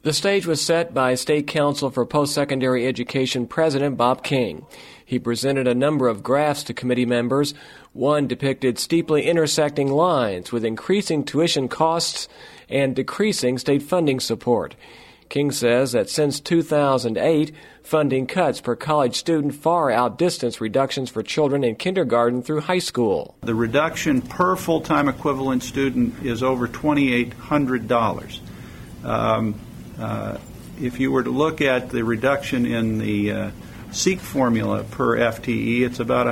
The stage was set by State Council for Post-Secondary Education President Bob King. He presented a number of graphs to committee members. One depicted steeply intersecting lines with increasing tuition costs and decreasing state funding support. King says that since 2008, funding cuts per college student far outdistance reductions for children in kindergarten through high school. The reduction per full-time equivalent student is over $2,800. If you were to look at the reduction in the SEEK formula per FTE, it's about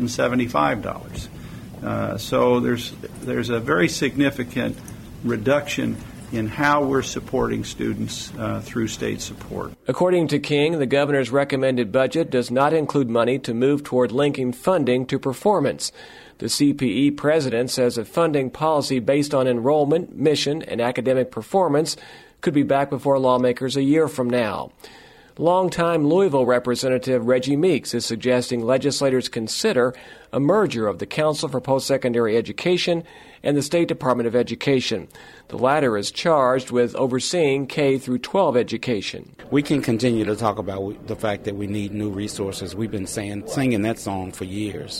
$175. So there's a very significant reduction in how we're supporting students through state support. According to King, the governor's recommended budget does not include money to move toward linking funding to performance. The CPE president says a funding policy based on enrollment, mission, and academic performance could be back before lawmakers a year from now. Longtime Louisville Representative Reggie Meeks is suggesting legislators consider a merger of the Council for Post-Secondary Education and the State Department of Education. The latter is charged with overseeing K through 12 education. We can continue to talk about the fact that we need new resources. We've been singing that song for years.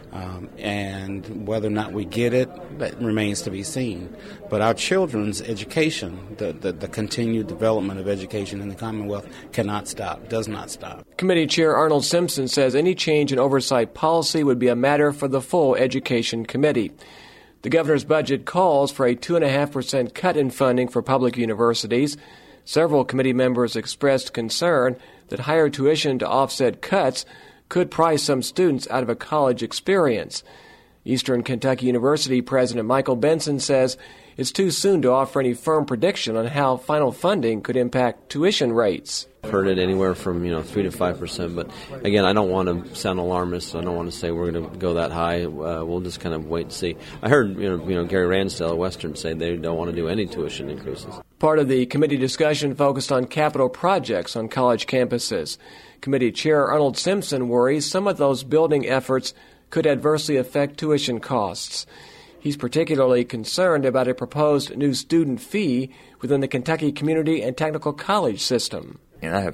And whether or not we get it, that remains to be seen. But our children's education, the continued development of education in the Commonwealth cannot stop, does not stop. Committee Chair Arnold Simpson says any change in oversight policy would be a matter for the full Education Committee. The governor's budget calls for a 2.5% cut in funding for public universities. Several committee members expressed concern that higher tuition to offset cuts could price some students out of a college experience. Eastern Kentucky University President Michael Benson says it's too soon to offer any firm prediction on how final funding could impact tuition rates. I've heard it anywhere from 3 to 5%, but again, I don't want to sound alarmist. I don't want to say we're going to go that high. We'll just kind of wait and see. I heard Gary Ransdell at Western say they don't want to do any tuition increases. Part of the committee discussion focused on capital projects on college campuses. Committee Chair Arnold Simpson worries some of those building efforts could adversely affect tuition costs. He's particularly concerned about a proposed new student fee within the Kentucky Community and Technical College system. And I have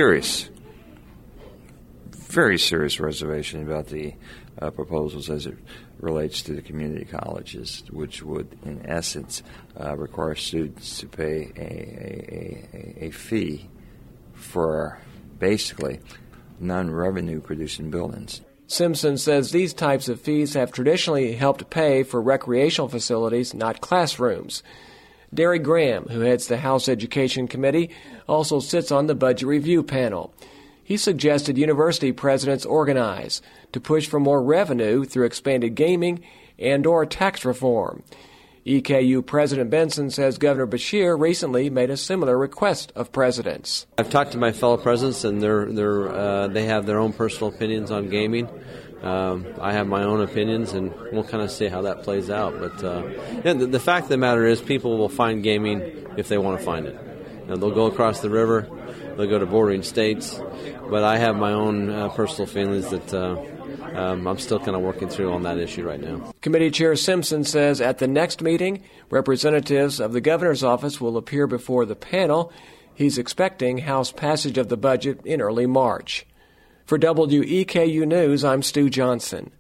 very serious reservation about the proposals as it relates to the community colleges, which would, in essence, require students to pay a fee for basically non-revenue producing buildings. Simpson says these types of fees have traditionally helped pay for recreational facilities, not classrooms. Derry Graham, who heads the House Education Committee, also sits on the Budget Review panel. He suggested university presidents organize to push for more revenue through expanded gaming and/or tax reform. EKU President Benson says Governor Beshear recently made a similar request of presidents. I've talked to my fellow presidents, and they have their own personal opinions on gaming. I have my own opinions, and we'll kind of see how that plays out. But the fact of the matter is people will find gaming if they want to find it. They'll go across the river, they'll go to bordering states, but I have my own personal feelings that I'm still kind of working through on that issue right now. Committee Chair Simpson says at the next meeting, representatives of the governor's office will appear before the panel. He's expecting House passage of the budget in early March. For WEKU News, I'm Stu Johnson.